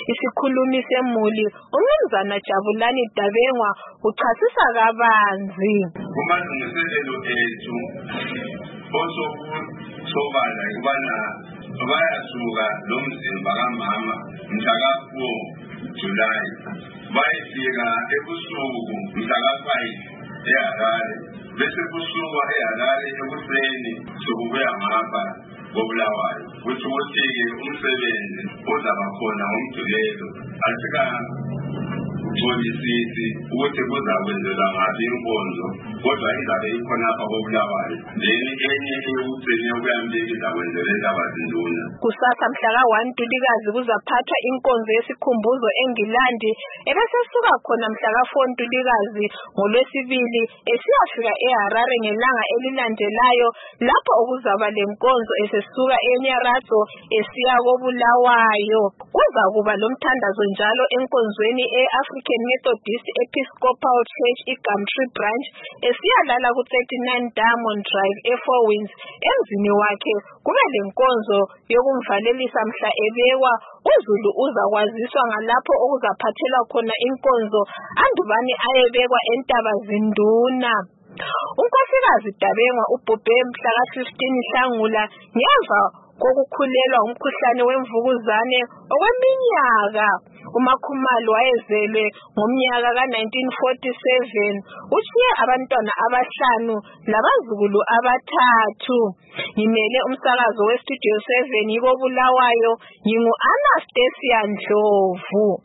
Isikhulumi semuli uMnumzana Jabulani Dabengwa uchasisa kabanzi. Kumalungiselelo ethu osokusobala ukubana bayasuka lo mzimba kamama mhla ka-4 July bayefika ebusuku mhla ka-5 eHarare bese kusuka eHarare ekuseni sokubuya ngapha koBulawayo kuthi ukuthi umsebenzi ozaba khona ngomgcibelo asika ujolisisi ukuthi kuzakwenzela ngathi inkonzo kodwa izabe ikhona apha koBulawayo then enye eyokugcina ukuyambeka izakwenzela eNtabazinduna. Kusasa mhla ka-1 Ntulikazi kuzaphathwa inkonzo yesikhumbuzo eNgilandi ebesesuka khona mhla ka-4 Ntulikazi ngoLwesibili esiyafika eHarare ngelanga elilandelayo lapho okuzaba lenkonzo esesuka eNyaradzo esiya koBulawayo. Kuzakuba lomthandazo njalo enkonzweni e-African Methodist Episcopal Church iGumtree Branch esiyalala ku-39 Diamond Drive e-Four Winds. Emzini wakhe kube lenkonzo yokumvalelisa mhla ebekwa. uZulu uzakwaziswa ngalapho okuzaphathelwa khona inkonzo andubani ayebekwa eNtabazinduna. Unkosikazi Dabengwa ubhubhe mhla ka-15 Nhlangula ngemva kokukhulelwa umkhuhlane wemvukuzane okweminyaka. uMakhumalo wayezelwe ngomnyaka ka-1947 utshiye abantwana abahlanu labazukulu abathathu. Ngimele umsakazo weStudio 7 yikoBulawayo ngingu Anastasia Ndlovu.